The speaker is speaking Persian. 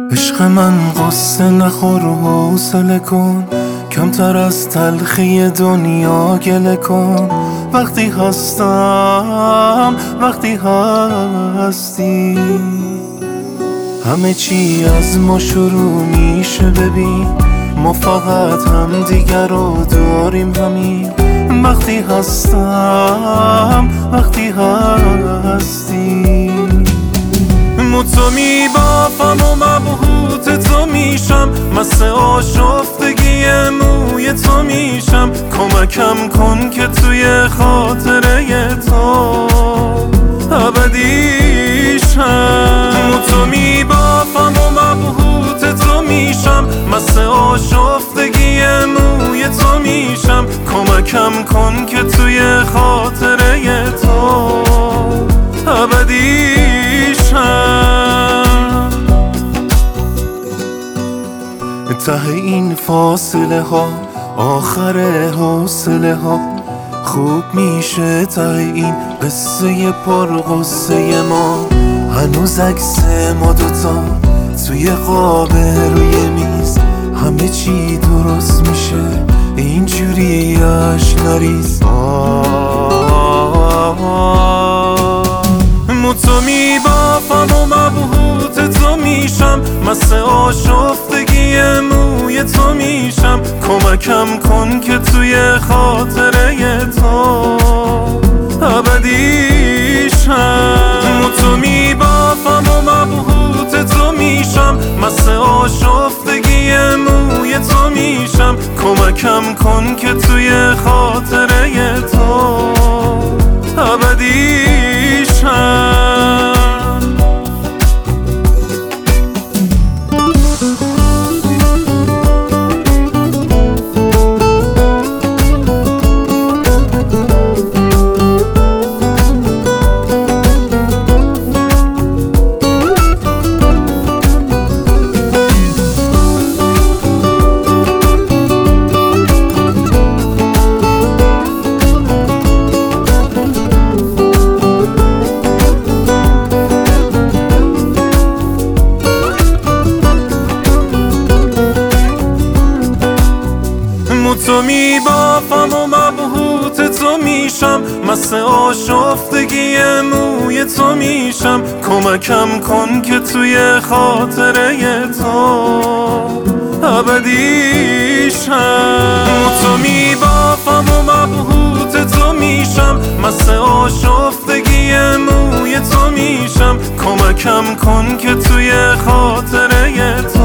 عشق من قصه نخور و حوصله کن، کمتر از تلخی دنیا گله کن. وقتی هستم وقتی هستی، همه چی از ما شروع میشه. ببین ما فقط هم دیگر رو داریم همین. وقتی هستم وقتی هستی، تو میبافم و مبهوت تو میشم، مست آشفتگی موی تو میشم. کمکم کن که توی خاطره تو ابدیشم. تو میبافم و مبهوت تو میشم، مست آشفتگی موی تو میشم. کمکم کن که توی خاطره تو ابدیشم. ته این فاصله ها آخر حوصله ها خوب میشه. ته این قصه پرغصه ما هنوز عکس ما دوتا توی قاب روی میز. همه چی درست میشه اینجوری اش نریز. تو میبافم و مبهوت تو میشم، مست آشفتگی موی تو میشم. کمکم کن که توی خاطره تو ابدیشم. تو میبافم و مبهوت تو میشم، مست آشفتگی موی تو میشم. کمکم کن که توی خاطره تو ابدیشم. تو میبافم و مبهوت تو میشم، مست آشفتگی موی تو میشم. کمکم کن که توی خاطره تو ابدیشم. تو میبافم و مبهوت تو میشم، مست آشفتگی موی تو میشم. کمکم کن که توی خاطره تو